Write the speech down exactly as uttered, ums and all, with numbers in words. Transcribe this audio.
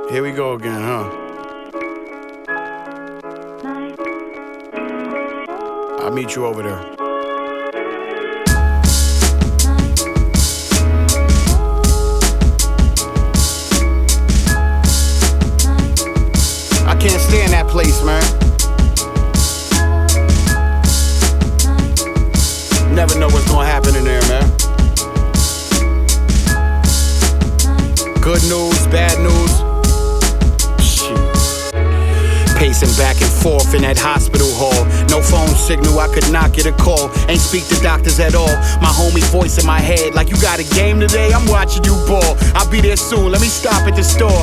Here we go again, huh? I'll meet you over there. I can't stay in that place, man. Never know what's gonna happen in there, man. Good news, bad news. Shit. Pacing back and forth in that hospital hall. No phone signal, I could not get a call. Ain't speak to doctors at all. My homie voice in my head like, you got a game today? I'm watching you ball. I'll be there soon, let me stop at the store.